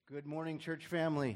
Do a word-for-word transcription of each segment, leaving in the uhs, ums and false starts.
Good morning, church family.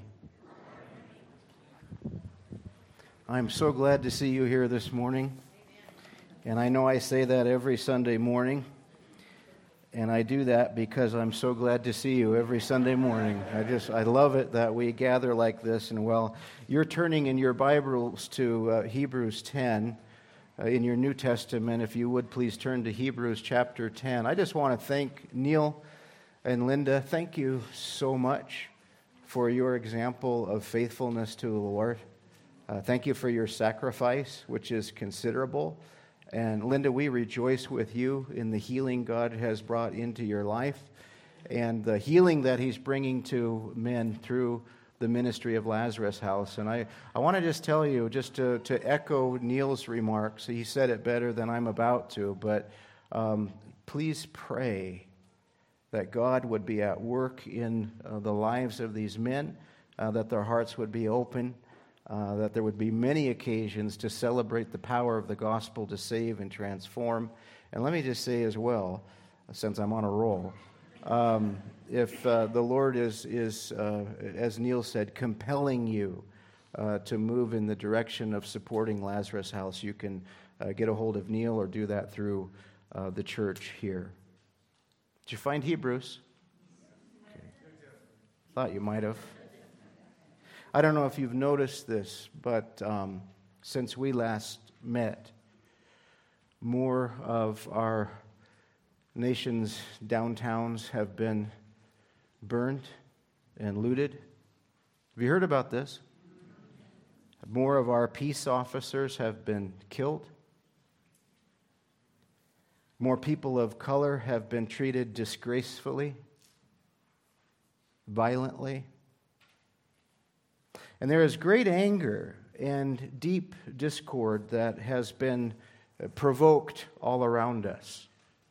I'm so glad to see you here this morning. And I know I say that every Sunday morning. And I do that because I'm so glad to see you every Sunday morning. I just, I love it that we gather like this. And well, you're turning in your Bibles to uh, Hebrews ten uh, in your New Testament. If you would please turn to Hebrews chapter ten. I just want to thank Neil and Linda, thank you so much for your example of faithfulness to the Lord. Uh, thank you for your sacrifice, which is considerable. And Linda, we rejoice with you in the healing God has brought into your life and the healing that He's bringing to men through the ministry of Lazarus House. And I, I want to just tell you, just to, to echo Neil's remarks, he said it better than I'm about to, but um, please pray that God would be at work in uh, the lives of these men, uh, that their hearts would be open, uh, that there would be many occasions to celebrate the power of the gospel to save and transform. And let me just say as well, since I'm on a roll, um, if uh, the Lord is, is uh, as Neil said, compelling you uh, to move in the direction of supporting Lazarus House, you can uh, get a hold of Neil or do that through uh, the church here. Did you find Hebrews? Okay. Thought you might have. I don't know if you've noticed this, but um, since we last met, more of our nation's downtowns have been burned and looted. Have you heard about this? More of our peace officers have been killed. More people of color have been treated disgracefully, violently. And there is great anger and deep discord that has been provoked all around us.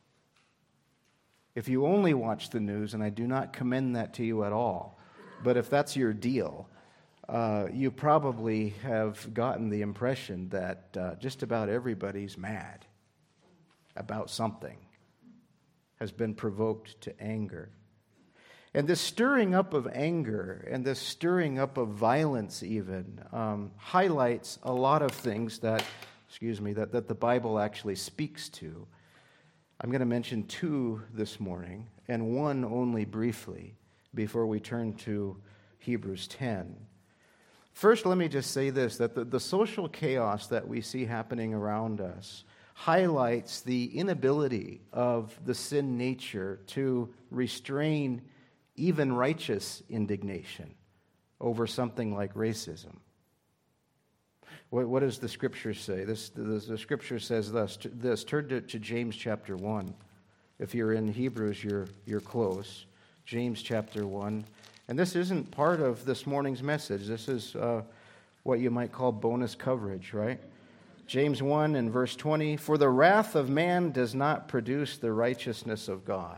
If you only watch the news, and I do not commend that to you at all, but if that's your deal, uh, you probably have gotten the impression that uh, just about everybody's mad about something, has been provoked to anger. And this stirring up of anger and this stirring up of violence even um, highlights a lot of things that, excuse me, that, that the Bible actually speaks to. I'm going to mention two this morning, and one only briefly before we turn to Hebrews ten. First, let me just say this, that the, the social chaos that we see happening around us highlights the inability of the sin nature to restrain even righteous indignation over something like racism. What, what does the Scripture say? This, the, the Scripture says thus, this. Turn to, to James chapter one. If you're in Hebrews, you're, you're close. James chapter one. And this isn't part of this morning's message. This is uh, what you might call bonus coverage, right? James one and verse twenty, for the wrath of man does not produce the righteousness of God.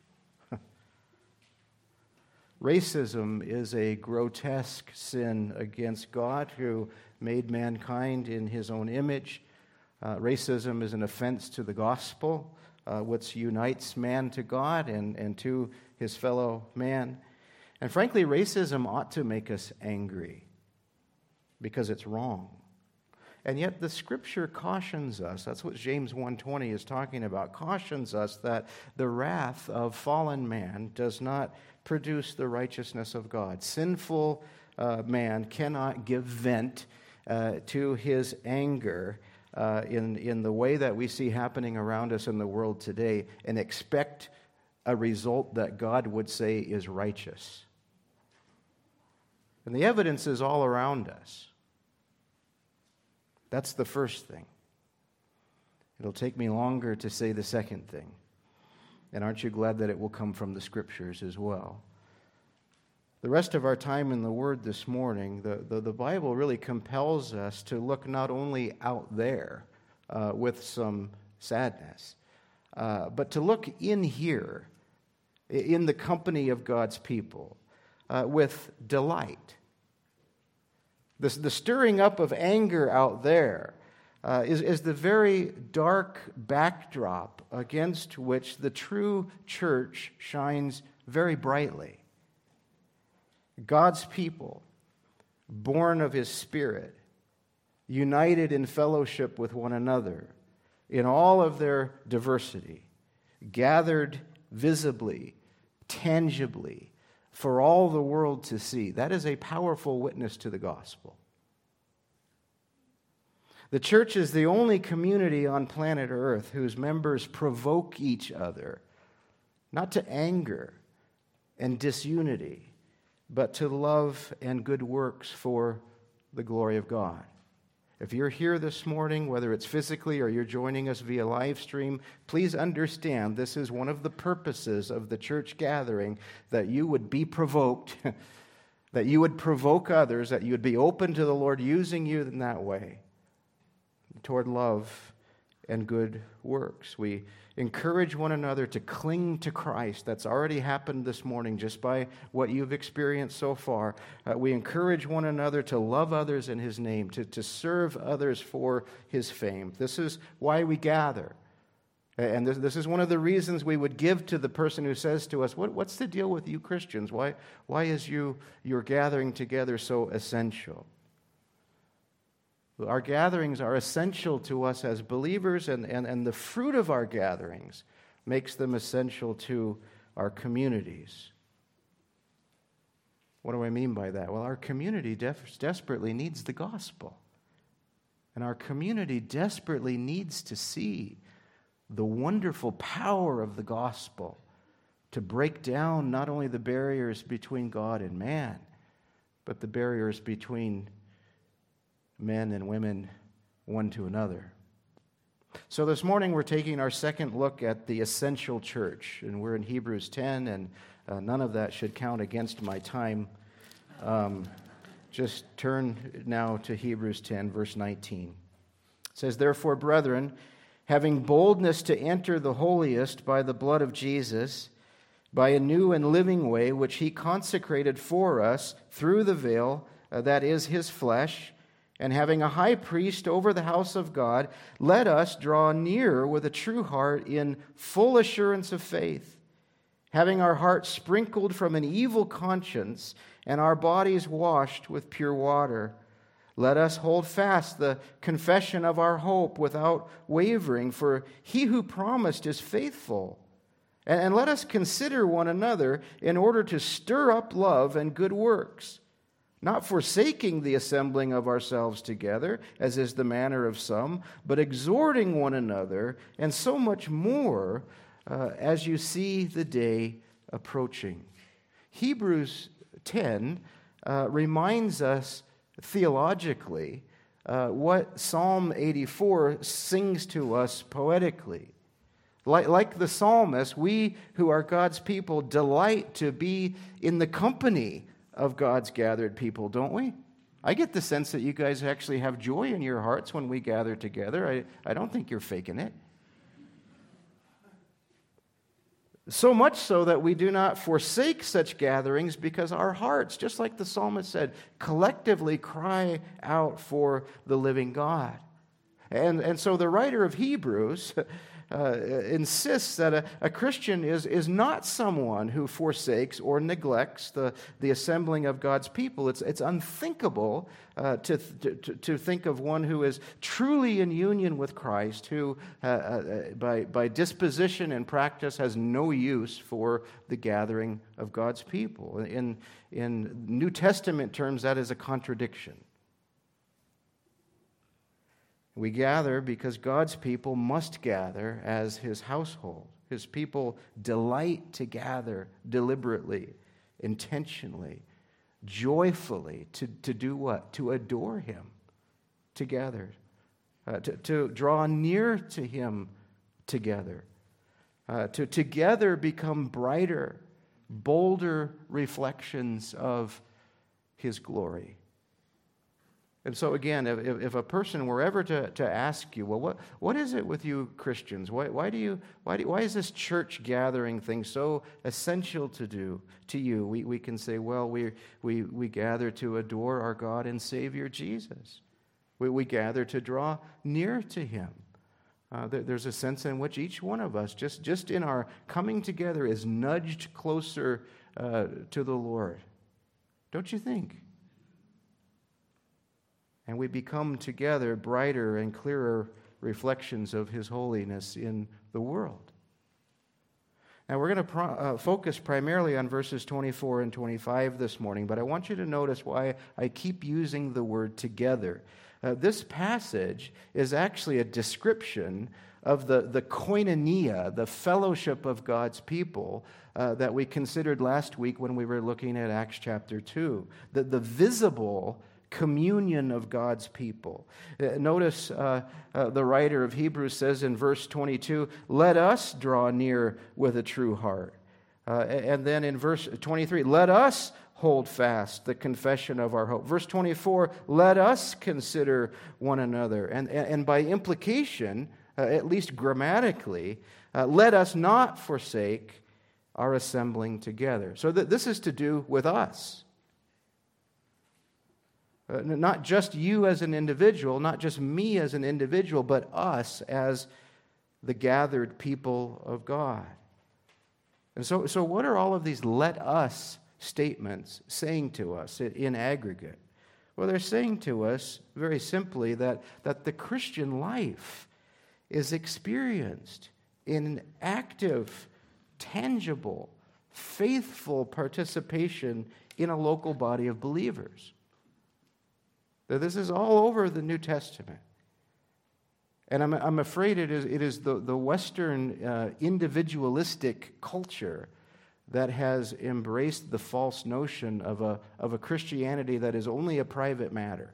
Racism is a grotesque sin against God who made mankind in His own image. Uh, racism is an offense to the gospel, uh, which unites man to God and, and to his fellow man. And frankly, racism ought to make us angry because it's wrong. And yet the Scripture cautions us, that's what James one twenty is talking about, cautions us that the wrath of fallen man does not produce the righteousness of God. Sinful uh, man cannot give vent uh, to his anger uh, in, in the way that we see happening around us in the world today and expect a result that God would say is righteous. And the evidence is all around us. That's the first thing. It'll take me longer to say the second thing. And aren't you glad that it will come from the Scriptures as well? The rest of our time in the Word this morning, the, the, the Bible really compels us to look not only out there uh, with some sadness, uh, but to look in here, in the company of God's people, uh, with delight. The, the stirring up of anger out there uh, is, is the very dark backdrop against which the true church shines very brightly. God's people, born of his Spirit, united in fellowship with one another, in all of their diversity, gathered visibly, tangibly, for all the world to see. That is a powerful witness to the gospel. The church is the only community on planet Earth whose members provoke each other, not to anger and disunity, but to love and good works for the glory of God. If you're here this morning, whether it's physically or you're joining us via live stream, please understand this is one of the purposes of the church gathering, that you would be provoked, that you would provoke others, that you would be open to the Lord using you in that way toward love and good works. We encourage one another to cling to Christ. That's already happened this morning just by what you've experienced so far. Uh, we encourage one another to love others in his name, to, to serve others for his fame. This is why we gather. And this, this is one of the reasons we would give to the person who says to us, what, what's the deal with you Christians? Why, why is you your gathering together so essential? Our gatherings are essential to us as believers, and, and, and the fruit of our gatherings makes them essential to our communities. What do I mean by that? Well, our community def- desperately needs the gospel. And our community desperately needs to see the wonderful power of the gospel to break down not only the barriers between God and man, but the barriers between men and women one to another. So this morning we're taking our second look at the essential church, and we're in Hebrews ten, and uh, none of that should count against my time. Um, just turn now to Hebrews ten, verse nineteen. It says, "Therefore, brethren, having boldness to enter the holiest by the blood of Jesus, by a new and living way which he consecrated for us through the veil, uh, that is his flesh, and having a high priest over the house of God, let us draw near with a true heart in full assurance of faith, having our hearts sprinkled from an evil conscience and our bodies washed with pure water. Let us hold fast the confession of our hope without wavering, for he who promised is faithful. And let us consider one another in order to stir up love and good works, not forsaking the assembling of ourselves together, as is the manner of some, but exhorting one another, and so much more uh, as you see the day approaching." Hebrews ten uh, reminds us theologically uh, what Psalm eighty-four sings to us poetically. Like, like the psalmist, we who are God's people delight to be in the company of God's gathered people, don't we? I get the sense that you guys actually have joy in your hearts when we gather together. I, I don't think you're faking it. So much so that we do not forsake such gatherings, because our hearts, just like the psalmist said, collectively cry out for the living God. And, and so the writer of Hebrews Uh, insists that a, a Christian is, is not someone who forsakes or neglects the, the assembling of God's people. It's, it's unthinkable uh, to, to, to think of one who is truly in union with Christ, who uh, uh, by, by disposition and practice has no use for the gathering of God's people. In, in New Testament terms, that is a contradiction. We gather because God's people must gather as his household. His people delight to gather deliberately, intentionally, joyfully, to, to do what? To adore him together, uh, to, to draw near to him together, uh, to together become brighter, bolder reflections of his glory. And so again, if, if a person were ever to, to ask you, well, what, what is it with you Christians? Why, why do you why do, why is this church gathering thing so essential to do to you? We we can say, well, we we we gather to adore our God and Savior Jesus. We we gather to draw near to him. Uh, there, there's a sense in which each one of us, just just in our coming together, is nudged closer uh, to the Lord. Don't you think? And we become together brighter and clearer reflections of His holiness in the world. Now, we're going to pro- uh, focus primarily on verses twenty-four and twenty-five this morning, but I want you to notice why I keep using the word together. Uh, this passage is actually a description of the, the koinonia, the fellowship of God's people uh, that we considered last week when we were looking at Acts chapter two. The, the visible communion of God's people. Uh, notice uh, uh, the writer of Hebrews says in verse twenty-two, let us draw near with a true heart. Uh, and then in verse twenty-three, let us hold fast the confession of our hope. Verse twenty-four, let us consider one another. And, and, and by implication, uh, at least grammatically, uh, let us not forsake our assembling together. So th- this is to do with us. Uh, not just you as an individual, not just me as an individual, but us as the gathered people of God. And so, so what are all of these let us statements saying to us in aggregate? Well, they're saying to us very simply that, that the Christian life is experienced in active, tangible, faithful participation in a local body of believers. That this is all over the New Testament. And I'm, I'm afraid it is, it is the, the Western uh, individualistic culture that has embraced the false notion of a, of a Christianity that is only a private matter.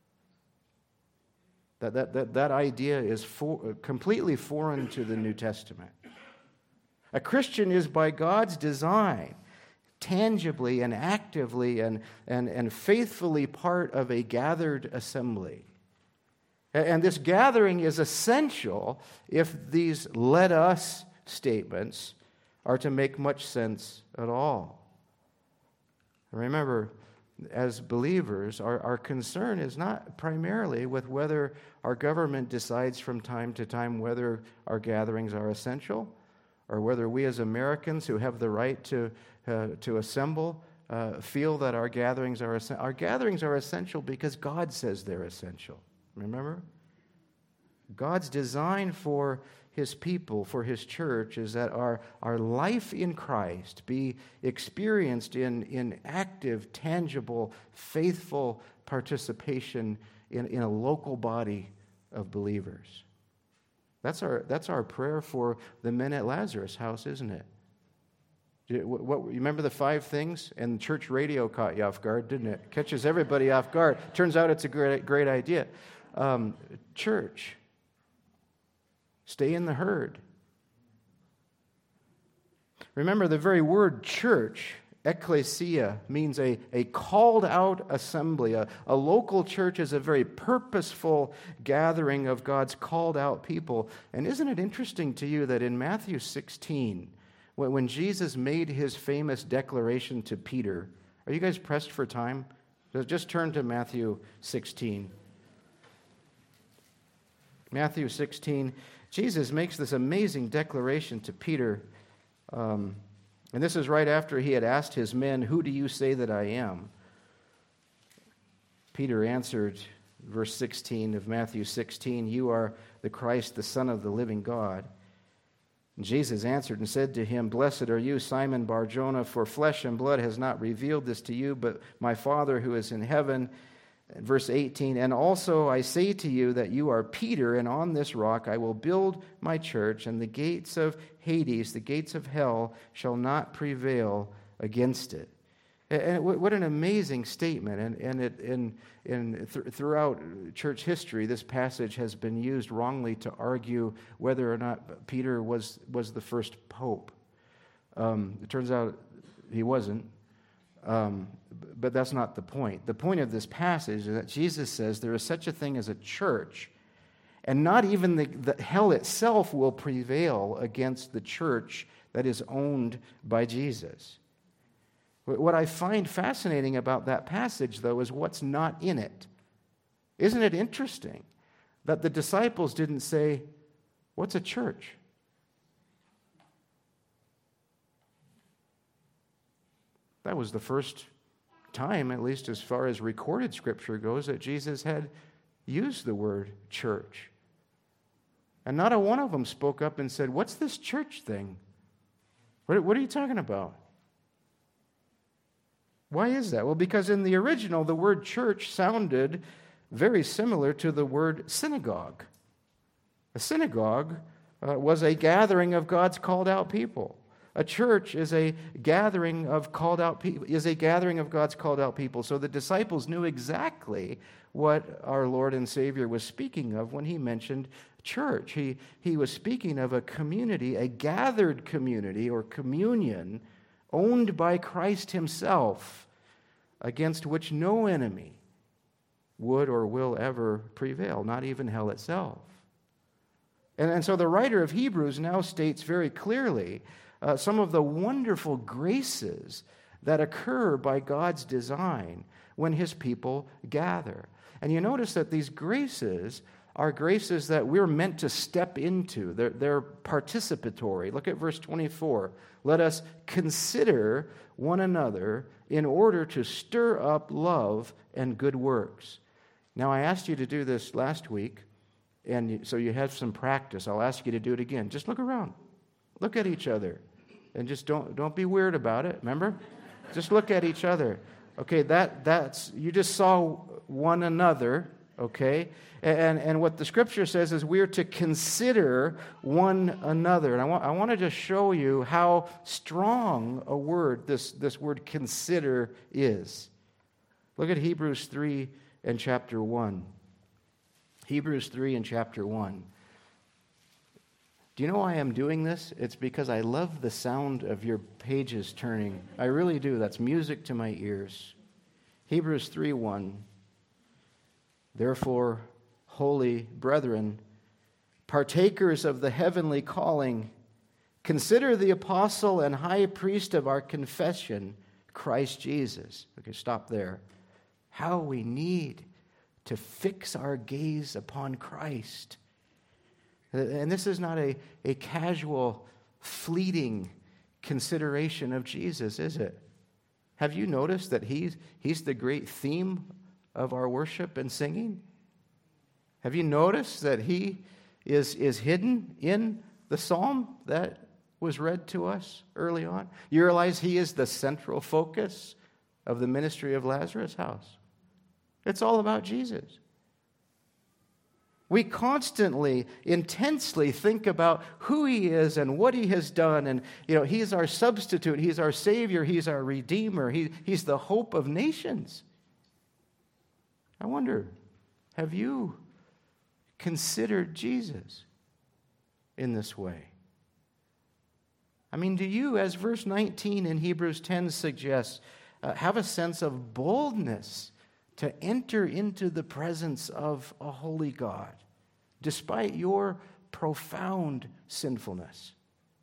That, that, that, that idea is for, completely foreign to the New Testament. A Christian is by God's design tangibly and actively and, and, and faithfully part of a gathered assembly. And this gathering is essential if these let us statements are to make much sense at all. Remember, as believers, our, our concern is not primarily with whether our government decides from time to time whether our gatherings are essential, or whether we as Americans who have the right to, uh, to assemble uh, feel that our gatherings are essential. Our gatherings are essential because God says they're essential. Remember? God's design for His people, for His church, is that our, our life in Christ be experienced in, in active, tangible, faithful participation in, in a local body of believers. That's our, that's our prayer for the men at Lazarus' house, isn't it? What, what, you remember the five things? And church radio caught you off guard, didn't it? Catches everybody off guard. Turns out it's a great, great idea. Um, church. Stay in the herd. Remember, the very word church, ecclesia, means a, a called-out assembly. A, a local church is a very purposeful gathering of God's called-out people. And isn't it interesting to you that in Matthew sixteen, when, when Jesus made His famous declaration to Peter, are you guys pressed for time? Just turn to Matthew sixteen. Matthew sixteen, Jesus makes this amazing declaration to Peter. Um, and this is right after He had asked His men, "Who do you say that I am?" Peter answered, verse sixteen of Matthew sixteen, "You are the Christ, the Son of the living God." And Jesus answered and said to him, "Blessed are you, Simon Bar-Jonah, for flesh and blood has not revealed this to you, but my Father who is in heaven." Verse eighteen, "And also I say to you that you are Peter, and on this rock I will build my church, and the gates of Hades, the gates of hell, shall not prevail against it." And what an amazing statement. And, and, it, and, and th- throughout church history, this passage has been used wrongly to argue whether or not Peter was, was the first pope. Um, it turns out he wasn't. Um, but that's not the point. The point of this passage is that Jesus says there is such a thing as a church, and not even the, the hell itself will prevail against the church that is owned by Jesus. What I find fascinating about that passage, though, is what's not in it. Isn't it interesting that the disciples didn't say, "What's a church?" That was the first time, at least as far as recorded Scripture goes, that Jesus had used the word church. And not a one of them spoke up and said, "What's this church thing? What, what are you talking about?" Why is that? Well, because in the original, the word church sounded very similar to the word synagogue. A synagogue uh, was a gathering of God's called out people. A church is a gathering of called out people, is a gathering of God's called out people. So the disciples knew exactly what our Lord and Savior was speaking of when he mentioned church. He, he was speaking of a community, a gathered community or communion owned by Christ himself, against which no enemy would or will ever prevail, not even hell itself. And, and so the writer of Hebrews now states very clearly uh, some of the wonderful graces that occur by God's design when his people gather. And you notice that these graces are graces that we're meant to step into. They're, they're participatory. Look at verse twenty-four. Let us consider one another in order to stir up love and good works. Now, I asked you to do this last week, and so you had some practice. I'll ask you to do it again. Just look around. Look at each other. And just don't, don't be weird about it, remember? Just look at each other. Okay, that that's you just saw one another, okay? And, and what the Scripture says is we're to consider one another. And I want, I want to just show you how strong a word this, this word consider is. Look at Hebrews three and chapter one. Hebrews three and chapter one. Do you know why I'm doing this? It's because I love the sound of your pages turning. I really do. That's music to my ears. Hebrews three one. Therefore, holy brethren, partakers of the heavenly calling, consider the apostle and high priest of our confession, Christ Jesus. Okay, stop there. How we need to fix our gaze upon Christ. And this is not a, a casual, fleeting consideration of Jesus, is it? Have you noticed that he's, he's the great theme of our worship and singing? Have you noticed that he is, is hidden in the psalm that was read to us early on? You realize he is the central focus of the ministry of Lazarus' house. It's all about Jesus. We constantly, intensely think about who he is and what he has done. And, you know, he's our substitute. He's our Savior. He's our Redeemer. He, he's the hope of nations. I wonder, have you considered Jesus in this way? I mean, do you, as verse nineteen in Hebrews ten suggests, uh, have a sense of boldness to enter into the presence of a holy God, despite your profound sinfulness?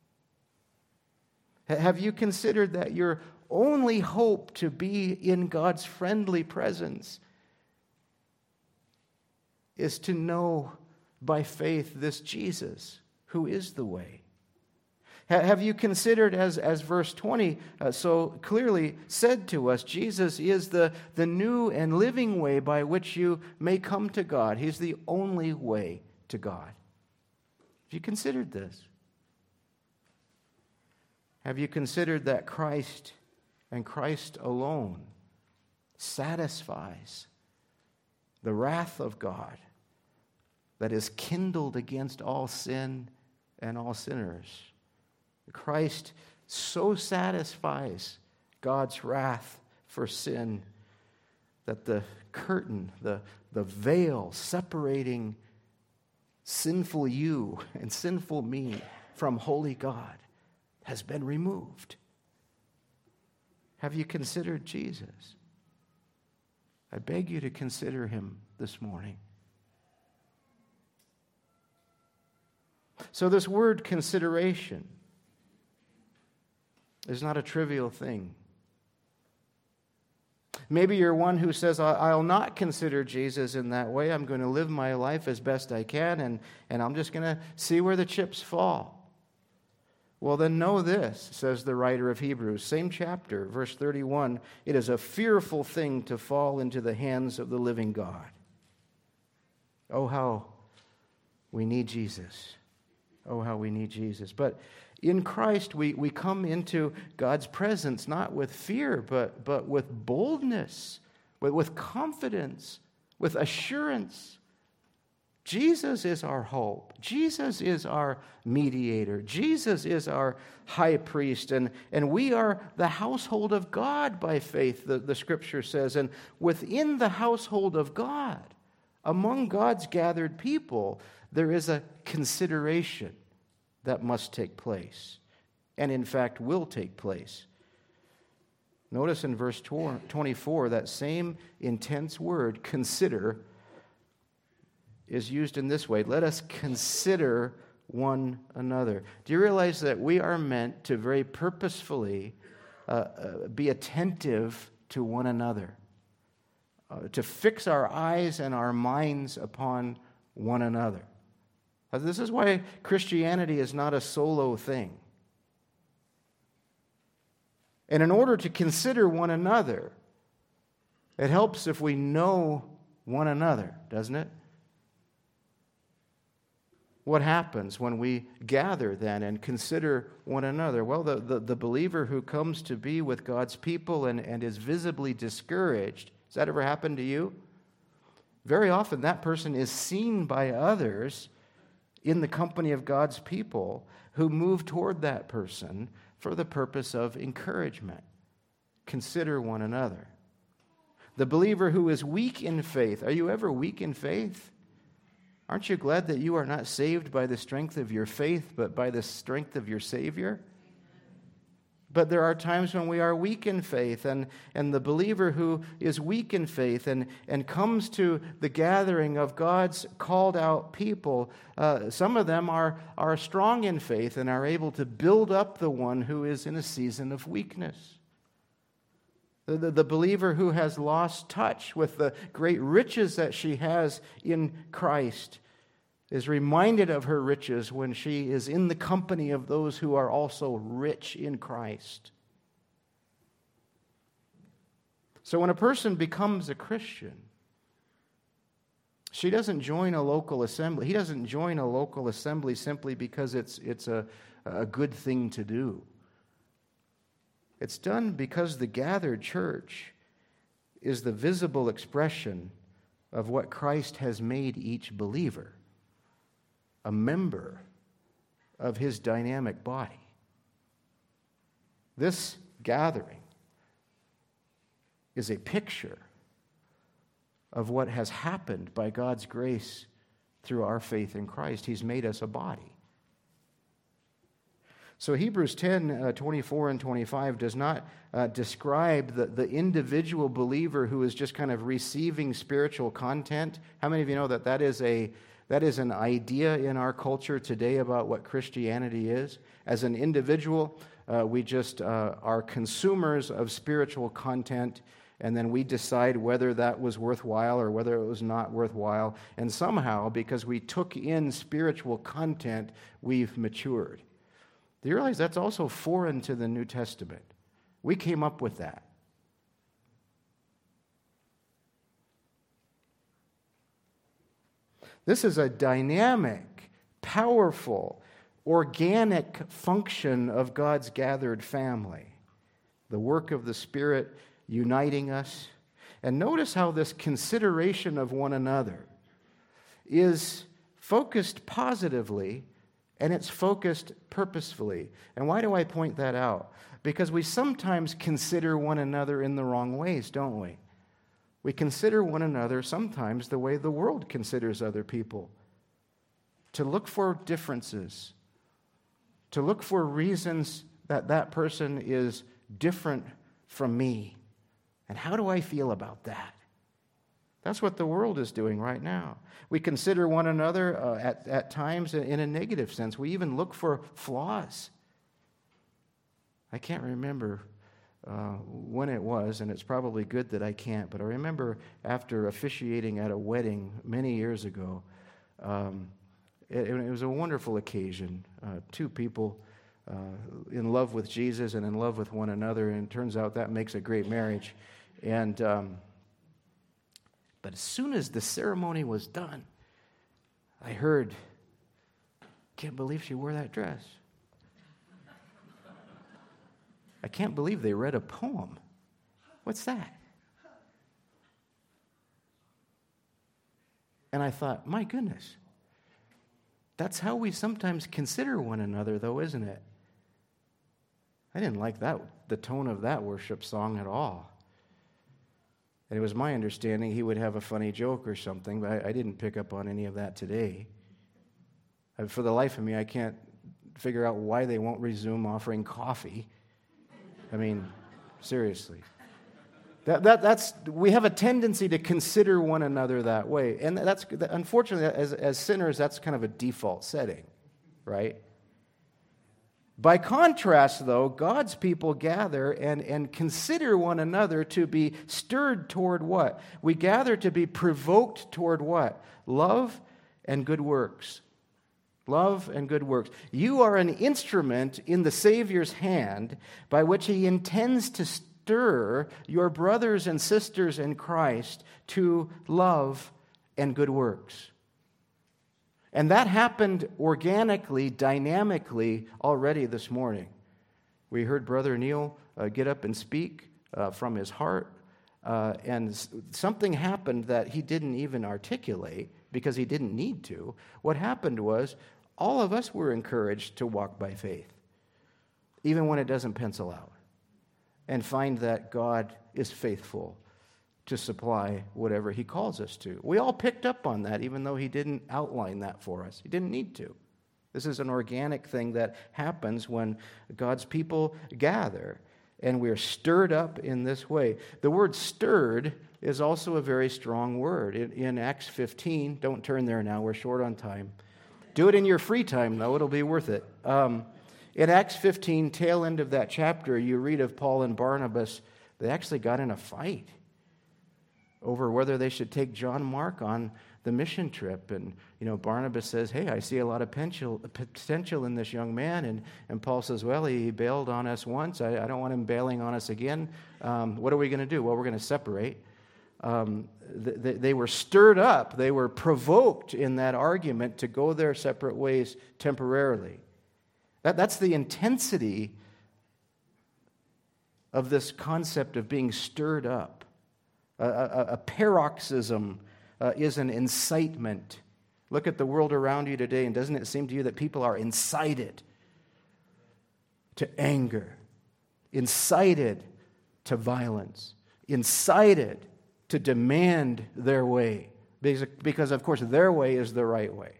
Have you considered that your only hope to be in God's friendly presence is to know by faith this Jesus, who is the way? Have you considered, as, as verse twenty uh, so clearly said to us, Jesus is the, the new and living way by which you may come to God. He's the only way to God. Have you considered this? Have you considered that Christ and Christ alone satisfies the wrath of God that is kindled against all sin and all sinners? Christ so satisfies God's wrath for sin that the curtain, the, the veil separating sinful you and sinful me from holy God has been removed. Have you considered Jesus? I beg you to consider him this morning. So this word consideration is not a trivial thing. Maybe you're one who says, I'll not consider Jesus in that way. I'm going to live my life as best I can, and, and I'm just going to see where the chips fall. Well, then know this, says the writer of Hebrews, same chapter, verse thirty-one, it is a fearful thing to fall into the hands of the living God. Oh, how we need Jesus. Oh, how we need Jesus. But in Christ, we, we come into God's presence not with fear, but, but with boldness, with, with confidence, with assurance. Jesus is our hope. Jesus is our mediator. Jesus is our high priest. And, and we are the household of God by faith, the, the Scripture says. And within the household of God, among God's gathered people, there is a consideration that must take place, and in fact will take place. Notice in verse twenty-four, that same intense word, consider, is used in this way. Let us consider one another. Do you realize that we are meant to very purposefully uh, uh, be attentive to one another, uh, to fix our eyes and our minds upon one another? This is why Christianity is not a solo thing. And in order to consider one another, it helps if we know one another, doesn't it? What happens when we gather then and consider one another? Well, the, the, the believer who comes to be with God's people and, and is visibly discouraged, has that ever happened to you? Very often that person is seen by others in the company of God's people who move toward that person for the purpose of encouragement. Consider one another. The believer who is weak in faith, are you ever weak in faith? Aren't you glad that you are not saved by the strength of your faith, but by the strength of your Savior? But there are times when we are weak in faith, and, and the believer who is weak in faith and, and comes to the gathering of God's called out people, uh, some of them are, are strong in faith and are able to build up the one who is in a season of weakness. The, the, the believer who has lost touch with the great riches that she has in Christ is reminded of her riches when she is in the company of those who are also rich in Christ. So when a person becomes a Christian, she doesn't join a local assembly. He doesn't join a local assembly simply because it's, it's a, a good thing to do. It's done because the gathered church is the visible expression of what Christ has made each believer, a member of his dynamic body. This gathering is a picture of what has happened by God's grace through our faith in Christ. He's made us a body. So Hebrews ten, uh, twenty-four and twenty-five does not uh, describe the, the individual believer who is just kind of receiving spiritual content. How many of you know that that is a that is an idea in our culture today about what Christianity is? As an individual, uh, we just uh, are consumers of spiritual content, and then we decide whether that was worthwhile or whether it was not worthwhile. And somehow, because we took in spiritual content, we've matured. Do you realize that's also foreign to the New Testament? We came up with that. This is a dynamic, powerful, organic function of God's gathered family. The work of the Spirit uniting us. And notice how this consideration of one another is focused positively, and it's focused purposefully. And why do I point that out? Because we sometimes consider one another in the wrong ways, don't we? We consider one another sometimes the way the world considers other people. To look for differences. To look for reasons that that person is different from me. And how do I feel about that? That's what the world is doing right now. We consider one another uh, at, at times in a negative sense. We even look for flaws. I can't remember uh, when it was, and it's probably good that I can't, but I remember after officiating at a wedding many years ago, um, it, it was a wonderful occasion. Uh, two people uh, in love with Jesus and in love with one another, and it turns out that makes a great marriage. And um, but as soon as the ceremony was done, I heard, "Can't believe she wore that dress. I can't believe they read a poem. What's that?" And I thought, my goodness, that's how we sometimes consider one another, though, isn't it? I didn't like that, the tone of that worship song at all. And it was my understanding he would have a funny joke or something, but I, I didn't pick up on any of that today. And for the life of me, I can't figure out why they won't resume offering coffee. I mean, seriously. That, that, that's, we have a tendency to consider one another that way. And that's, unfortunately, as, as sinners, that's kind of a default setting, right? By contrast, though, God's people gather and, and consider one another to be stirred toward what? We gather to be provoked toward what? Love and good works. Love and good works. You are an instrument in the Savior's hand by which he intends to stir your brothers and sisters in Christ to love and good works. And that happened organically, dynamically already this morning. We heard Brother Neil uh, get up and speak uh, from his heart, uh, and something happened that he didn't even articulate because he didn't need to. What happened was all of us were encouraged to walk by faith, even when it doesn't pencil out, and find that God is faithful to supply whatever he calls us to. We all picked up on that, even though he didn't outline that for us. He didn't need to. This is an organic thing that happens when God's people gather, and we're stirred up in this way. The word stirred is also a very strong word. In, in Acts fifteen, don't turn there now, we're short on time. Do it in your free time, though. It'll be worth it. Um, in Acts fifteen, tail end of that chapter, you read of Paul and Barnabas. They actually got in a fight over whether they should take John Mark on the mission trip. And, you know, Barnabas says, hey, I see a lot of potential, potential in this young man. And, and Paul says, well, he bailed on us once. I, I don't want him bailing on us again. Um, what are we going to do? Well, we're going to separate. Um, th- they were stirred up. They were provoked in that argument to go their separate ways temporarily. That, that's the intensity of this concept of being stirred up. A, a, a paroxysm uh, is an incitement. Look at the world around you today, and doesn't it seem to you that people are incited to anger, incited to violence, incited to demand their way? Because, because of course, their way is the right way.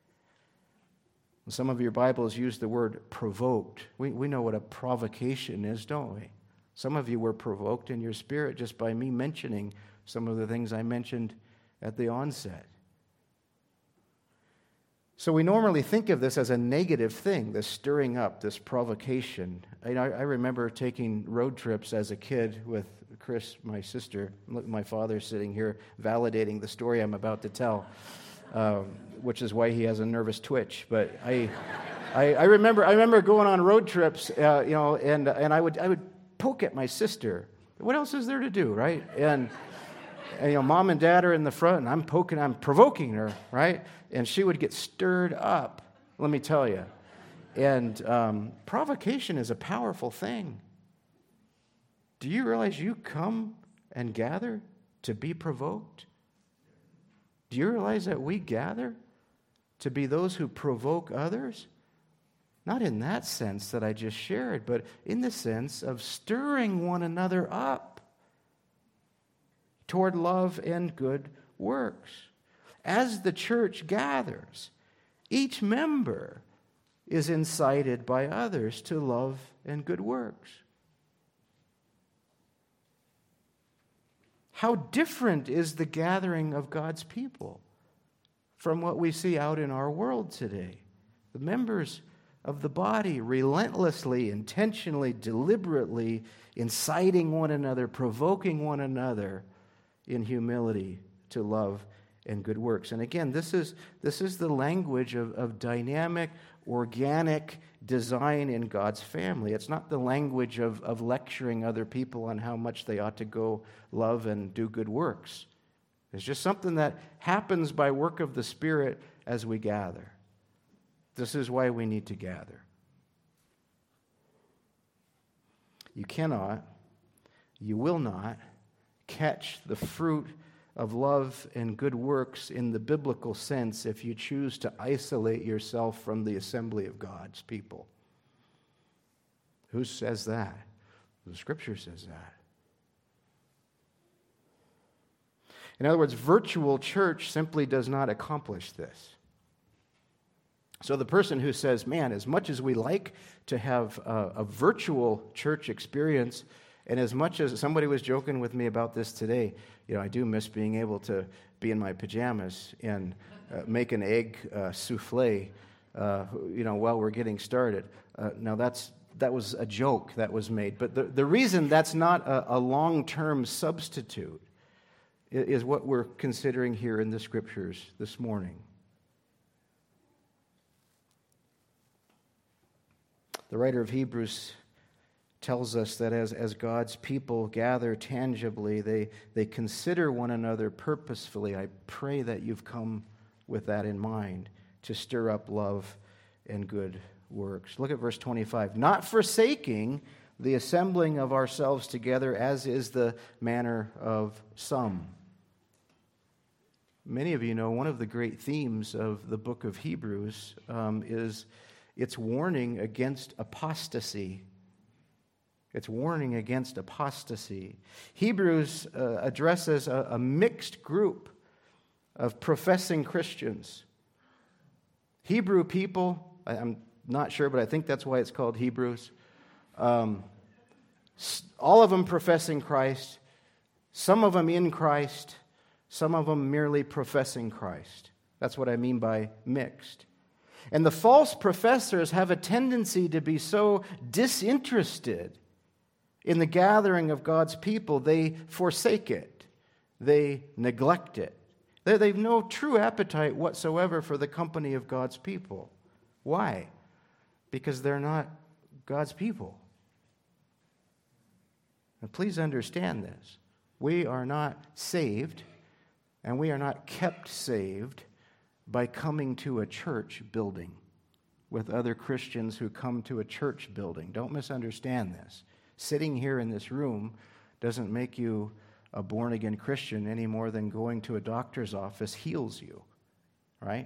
Some of your Bibles use the word provoked. We, we know what a provocation is, don't we? Some of you were provoked in your spirit just by me mentioning some of the things I mentioned at the onset. So we normally think of this as a negative thing, this stirring up, this provocation. I, I remember taking road trips as a kid with Chris, my sister. Look, my father sitting here validating the story I'm about to tell, um, which is why he has a nervous twitch. But I, I, I remember, I remember going on road trips, uh, you know, and and I would I would. poke at my sister. What else is there to do, right? And, and you know, mom and dad are in the front, and I'm poking, I'm provoking her, right? And she would get stirred up, let me tell you. And um, provocation is a powerful thing. Do you realize you come and gather to be provoked? Do you realize that we gather to be those who provoke others? Not in that sense that I just shared, but in the sense of stirring one another up toward love and good works. As the church gathers, each member is incited by others to love and good works. How different is the gathering of God's people from what we see out in our world today? The members of the body relentlessly, intentionally, deliberately inciting one another, provoking one another in humility to love and good works. And again, this is this is the language of, of dynamic, organic design in God's family. It's not the language of, of lecturing other people on how much they ought to go love and do good works. It's just something that happens by work of the Spirit as we gather. This is why we need to gather. You cannot, you will not catch the fruit of love and good works in the biblical sense if you choose to isolate yourself from the assembly of God's people. Who says that? The Scripture says that. In other words, virtual church simply does not accomplish this. So the person who says, man, as much as we like to have a, a virtual church experience, and as much as somebody was joking with me about this today, you know, I do miss being able to be in my pajamas and uh, make an egg uh, souffle, uh, you know, while we're getting started. Uh, now that's that was a joke that was made, but the, the reason that's not a, a long-term substitute is what we're considering here in the Scriptures this morning. The writer of Hebrews tells us that as, as God's people gather tangibly, they, they consider one another purposefully. I pray that you've come with that in mind to stir up love and good works. Look at verse twenty-five. Not forsaking the assembling of ourselves together, as is the manner of some. Many of you know one of the great themes of the book of Hebrews um, is its warning against apostasy. It's warning against apostasy. Hebrews uh, addresses a, a mixed group of professing Christians. Hebrew people, I, I'm not sure, but I think that's why it's called Hebrews. Um, all of them professing Christ, some of them in Christ, some of them merely professing Christ. That's what I mean by mixed. And the false professors have a tendency to be so disinterested in the gathering of God's people, they forsake it. They neglect it. They have no true appetite whatsoever for the company of God's people. Why? Because they're not God's people. Now, please understand this. We are not saved, and we are not kept saved by coming to a church building with other Christians who come to a church building. Don't misunderstand this. Sitting here in this room doesn't make you a born-again Christian any more than going to a doctor's office heals you, right?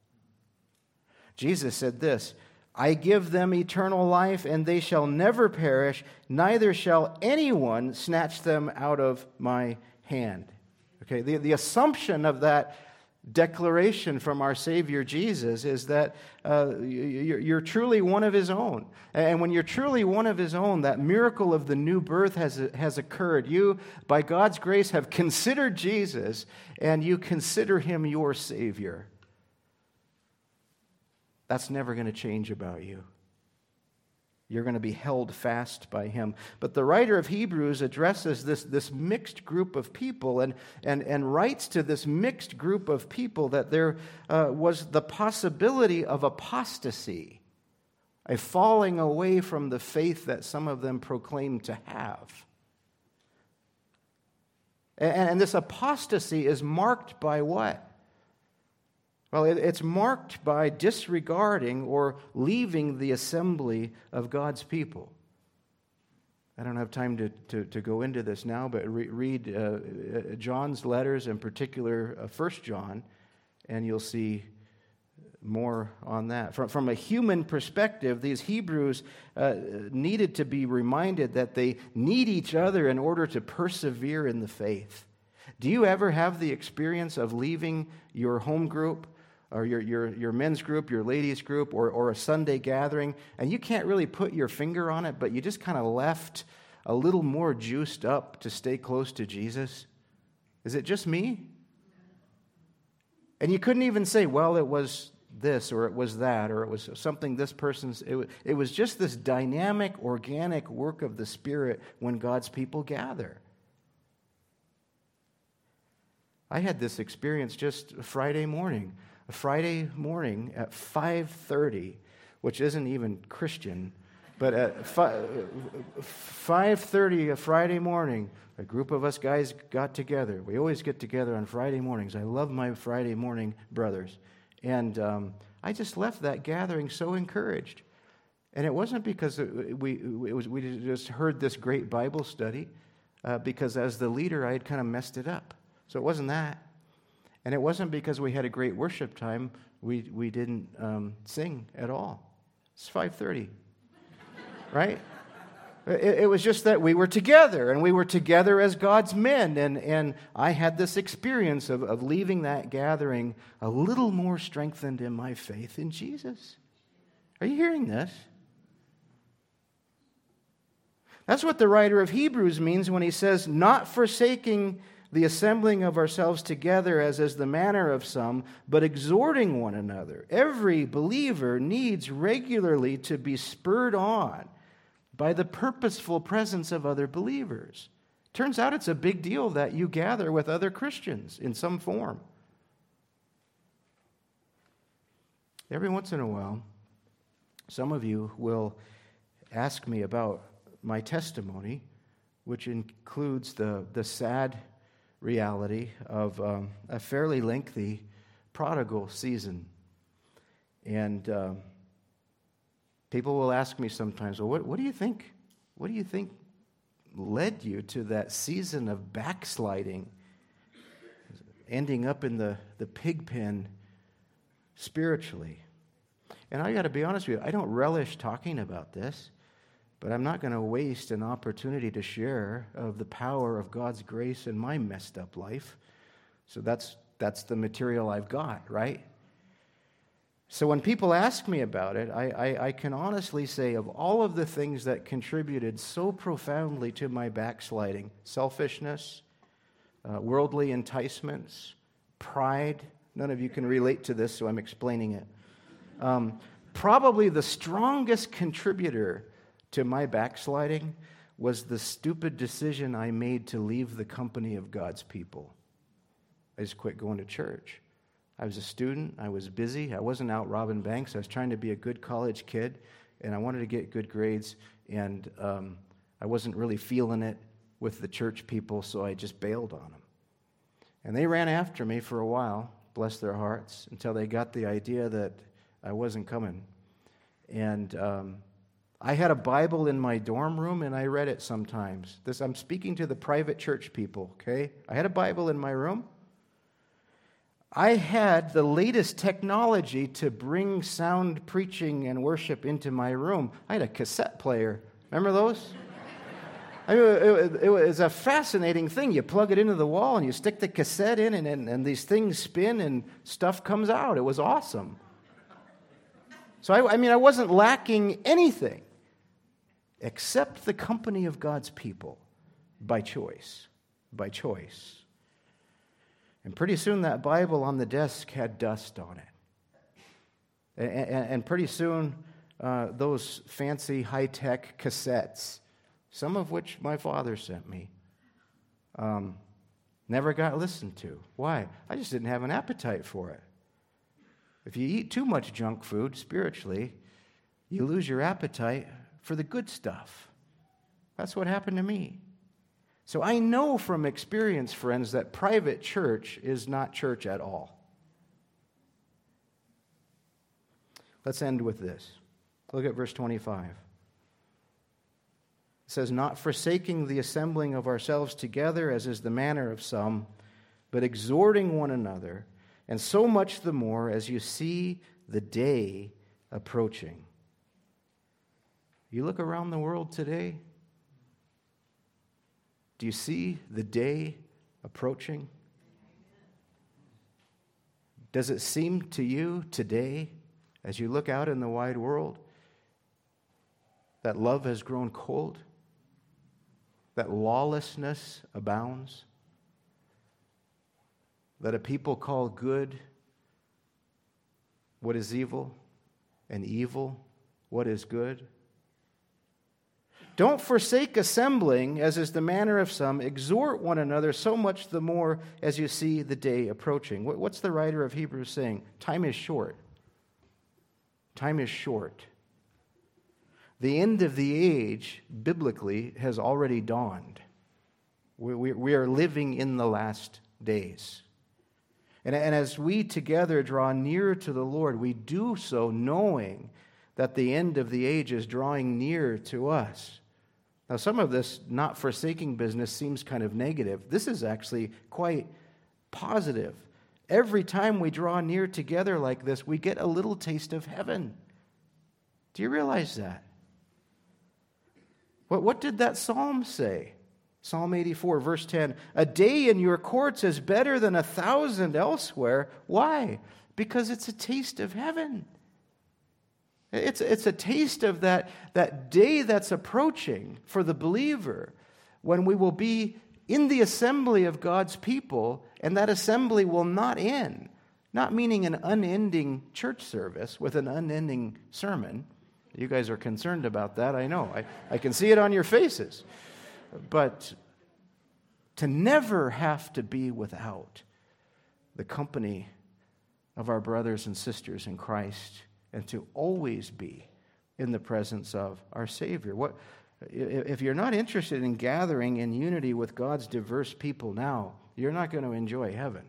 Jesus said this, I give them eternal life, and they shall never perish, neither shall anyone snatch them out of my hand. Okay, the, the assumption of that declaration from our Savior Jesus is that uh, you're, you're truly one of His own. And when you're truly one of His own, that miracle of the new birth has, has occurred. You, by God's grace, have considered Jesus, and you consider Him your Savior. That's never going to change about you. You're going to be held fast by Him. But the writer of Hebrews addresses this, this mixed group of people and, and, and writes to this mixed group of people that there uh, was the possibility of apostasy, a falling away from the faith that some of them proclaimed to have. And, and this apostasy is marked by what? Well, it's marked by disregarding or leaving the assembly of God's people. I don't have time to, to, to go into this now, but re- read uh, John's letters, in particular uh, First John, and you'll see more on that. From, from a human perspective, these Hebrews uh, needed to be reminded that they need each other in order to persevere in the faith. Do you ever have the experience of leaving your home group, or your, your, your men's group, your ladies' group, or, or a Sunday gathering, and you can't really put your finger on it, but you just kind of left a little more juiced up to stay close to Jesus? Is it just me? And you couldn't even say, well, it was this, or it was that, or it was something this person's... It was, it was just this dynamic, organic work of the Spirit when God's people gather. I had this experience just Friday morning. A Friday morning at five thirty, which isn't even Christian, but at five thirty a Friday morning, a group of us guys got together. We always get together on Friday mornings. I love my Friday morning brothers. And um, I just left that gathering so encouraged. And it wasn't because it, we it was, we just heard this great Bible study, uh, because as the leader, I had kind of messed it up. So it wasn't that. And it wasn't because we had a great worship time. We we didn't um, sing at all. It's five thirty, right? It, it was just that we were together, and we were together as God's men. And, and I had this experience of, of leaving that gathering a little more strengthened in my faith in Jesus. Are you hearing this? That's what the writer of Hebrews means when he says, not forsaking the assembling of ourselves together as is the manner of some, but exhorting one another. Every believer needs regularly to be spurred on by the purposeful presence of other believers. Turns out it's a big deal that you gather with other Christians in some form. Every once in a while, some of you will ask me about my testimony, which includes the, the sad reality of um, a fairly lengthy prodigal season. And um, people will ask me sometimes, well, what, what do you think? What do you think led you to that season of backsliding, ending up in the, the pig pen spiritually? And I got to be honest with you, I don't relish talking about this, but I'm not going to waste an opportunity to share of the power of God's grace in my messed up life. So that's that's the material I've got, right? So when people ask me about it, I, I, I can honestly say of all of the things that contributed so profoundly to my backsliding, selfishness, uh, worldly enticements, pride. None of you can relate to this, so I'm explaining it. Um, probably the strongest contributor to my backsliding was the stupid decision I made to leave the company of God's people. I just quit going to church. I was a student. I was busy. I wasn't out robbing banks. I was trying to be a good college kid, and I wanted to get good grades, and um, I wasn't really feeling it with the church people, so I just bailed on them. And they ran after me for a while, bless their hearts, until they got the idea that I wasn't coming. And um, I had a Bible in my dorm room, and I read it sometimes. This, I'm speaking to the private church people, okay? I had a Bible in my room. I had the latest technology to bring sound preaching and worship into my room. I had a cassette player. Remember those? I mean, it, it was a fascinating thing. You plug it into the wall, and you stick the cassette in, and, and, and these things spin, and stuff comes out. It was awesome. So, I, I mean, I wasn't lacking anything except the company of God's people by choice, by choice. And pretty soon that Bible on the desk had dust on it. And, and, and pretty soon uh, those fancy high-tech cassettes, some of which my father sent me, um, never got listened to. Why? I just didn't have an appetite for it. If you eat too much junk food spiritually, you lose your appetite for the good stuff. That's what happened to me. So I know from experience, friends, that private church is not church at all. Let's end with this. Look at verse twenty-five. It says, not forsaking the assembling of ourselves together, as is the manner of some, but exhorting one another, and so much the more as you see the day approaching. You look around the world today, do you see the day approaching? Does it seem to you today, as you look out in the wide world, that love has grown cold? That lawlessness abounds? That a people call good what is evil, and evil what is good? Don't forsake assembling, as is the manner of some. Exhort one another, so much the more as you see the day approaching. What's the writer of Hebrews saying? Time is short. Time is short. The end of the age, biblically, has already dawned. We, we, we are living in the last days. And, and as we together draw near to the Lord, we do so knowing that the end of the age is drawing near to us. Now, some of this not forsaking business seems kind of negative. This is actually quite positive. Every time we draw near together like this, we get a little taste of heaven. Do you realize that? What, what did that psalm say? Psalm eighty-four, verse ten. A day in your courts is better than a thousand elsewhere. Why? Because it's a taste of heaven. It's, it's a taste of that, that day that's approaching for the believer when we will be in the assembly of God's people, and that assembly will not end. Not meaning an unending church service with an unending sermon. You guys are concerned about that, I know. I, I can see it on your faces. But to never have to be without the company of our brothers and sisters in Christ, and to always be in the presence of our Savior. What, if you're not interested in gathering in unity with God's diverse people now, you're not going to enjoy heaven.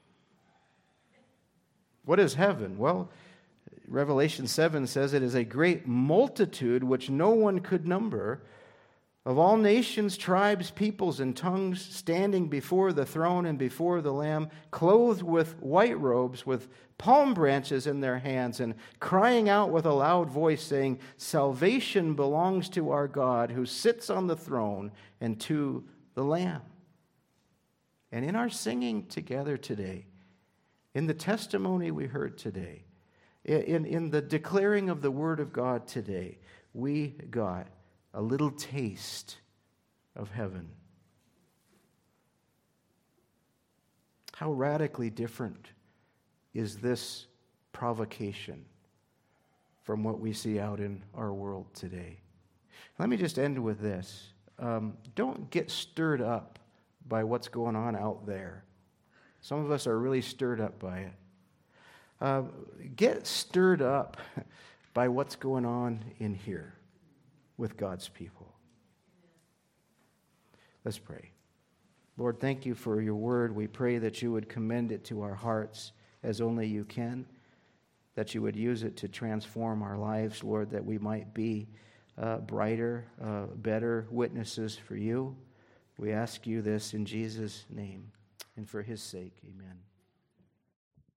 What is heaven? Well, Revelation seven says it is a great multitude which no one could number, of all nations, tribes, peoples, and tongues, standing before the throne and before the Lamb, clothed with white robes, with palm branches in their hands, and crying out with a loud voice, saying, Salvation belongs to our God, who sits on the throne, and to the Lamb. And in our singing together today, in the testimony we heard today, in, in the declaring of the Word of God today, we got a little taste of heaven. How radically different is this provocation from what we see out in our world today? Let me just end with this. Um, don't get stirred up by what's going on out there. Some of us are really stirred up by it. Uh, get stirred up by what's going on in here with God's people. Let's pray. Lord, thank you for your word. We pray that you would commend it to our hearts as only you can, that you would use it to transform our lives, Lord, that we might be uh, brighter, uh, better witnesses for you. We ask you this in Jesus' name and for his sake. Amen.